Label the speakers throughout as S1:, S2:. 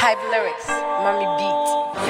S1: Hype lyrics, mommy beat.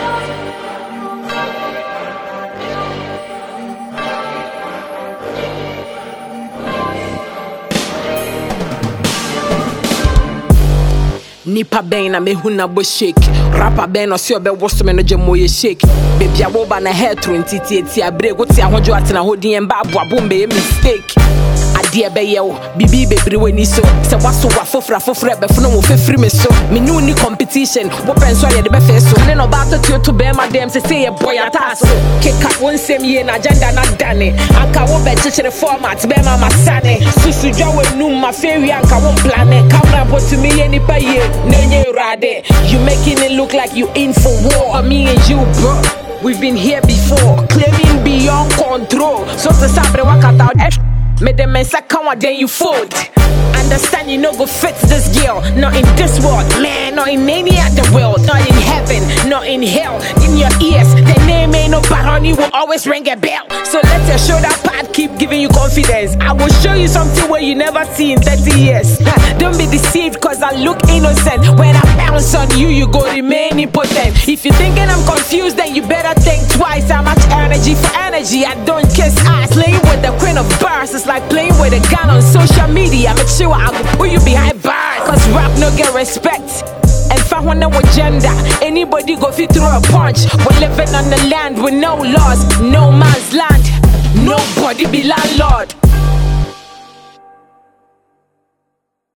S2: Nipa ben na me huna bo shake. Rapper ben no se obe woso me no je moye shake. Baby awoba na hair through ntiti abre go ti ahojo atena hodin emba aboabo mbe mistake. Adie be ye wo bibi bebre wani so se waso wa fofra be funo mo fefri me so me nu ni competition wo penso ye de be fe so ne no ba to be ma dem say ye boy ataso kick up one same year na agenda na dane anka wo be chichere format be ma masane susu dwa we nu ma feri anka wo plan camera but to me ye nipa ye nenye rade you making it look like you in for war me and you bro. We've been here before, claiming beyond control. So to sabre wakata me the men say come on then you fold. Understand you no go fit this girl. Not in this world, man, not in any other world. Not in heaven, not in hell. In your ears, the name ain't no barony will always ring a bell. So let your shoulder pad keep giving you confidence. I will show you something where you never see in 30 years. Don't be deceived cause I look innocent. When I bounce on you, you go remain impotent. If you're thinking I'm confused, then you better think twice. How much energy for energy? I don't kiss ass. Playing with the queen of bars, it's like playing with a gun on social media. Make sure I will put you behind bars. Cause rap no get respect. And for one with gender, anybody go fit through a punch. We're living on the land with no laws, no man's land. Nobody be landlord.